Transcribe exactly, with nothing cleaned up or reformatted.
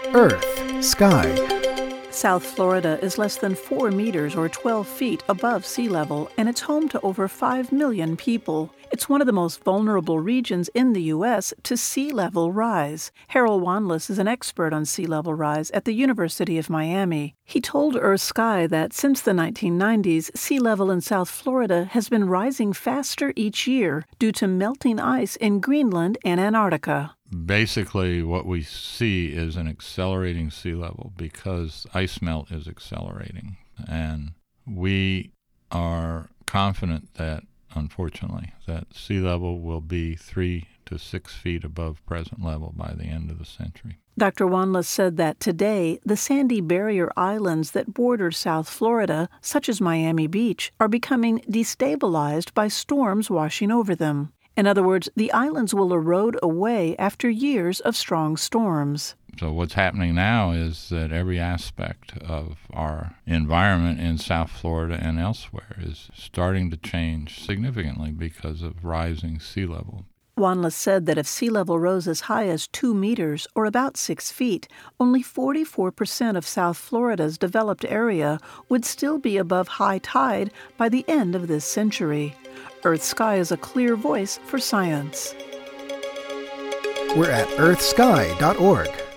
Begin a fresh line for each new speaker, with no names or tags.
Earth, Sky.
South Florida is less than four meters or twelve feet above sea level, and it's home to over five million people. It's one of the most vulnerable regions in the U S to sea level rise. Harold Wanless is an expert on sea level rise at the University of Miami. He told Earth Sky that since the nineteen nineties, sea level in South Florida has been rising faster each year due to melting ice in Greenland and Antarctica.
Basically, what we see is an accelerating sea level because ice melt is accelerating. And we are confident that, unfortunately, that sea level will be three to six feet above present level by the end of the century.
Doctor Wanless said that today, the sandy barrier islands that border South Florida, such as Miami Beach, are becoming destabilized by storms washing over them. In other words, the islands will erode away after years of strong storms.
So what's happening now is that every aspect of our environment in South Florida and elsewhere is starting to change significantly because of rising sea level.
Wanless said that if sea level rose as high as two meters, or about six feet, only forty-four percent of South Florida's developed area would still be above high tide by the end of this century. Earth Sky is a clear voice for science.
We're at earth sky dot org.